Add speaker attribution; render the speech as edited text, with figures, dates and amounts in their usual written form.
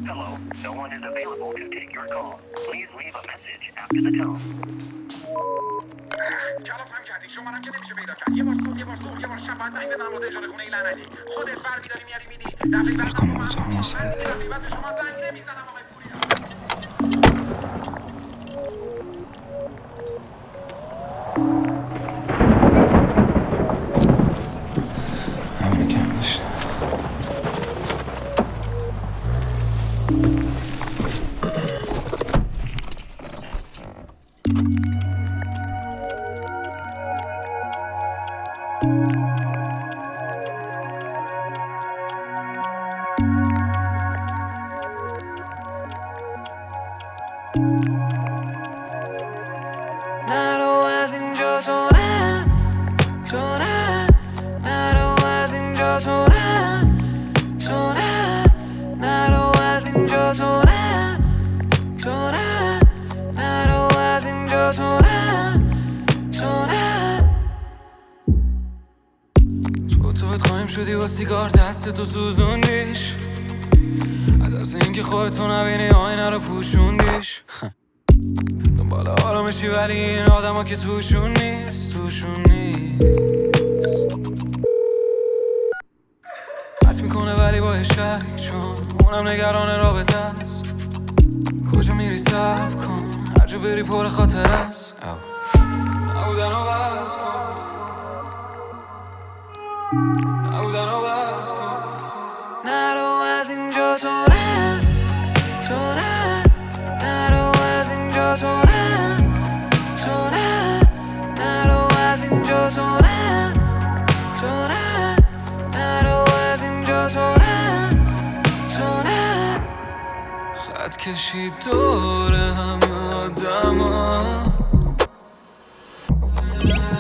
Speaker 1: Hello, no one is available to take your call. Please leave a message after the tone.
Speaker 2: کلافم کردی شما هم که نمیشه پیدا کرد. یه بار صبح یه بار شب باید زنگ بزنم واسه اجاره خونه ای لعنتی. خودت برمی‌داری میاری میدی. دفعه بعد شما زنگ نمیزنم آقای پوریا.
Speaker 3: همینه که میشه.
Speaker 4: نرو از اینجا تو نه نرو از اینجا تو نه نرو از اینجا تو نه نرو از اینجا تو نه تو قایم شدی با سیگار دست تو سوزوندیش از اینکه خودتو نبینی آینه رو پوشوندیش دنبال آرامشی ولی این آدم ها که توشون نیست حد میکنه ولی با شک چون اونم نگران رابطه است کجا میری صبر کن هر جا بری پر خاطر است نبودن و بس کن نرو از اینجا تو نه نرو از اینجا تو نه نرو از اینجا تو نه نرو از اینجا تو نه خط کشید دور همه آدم ها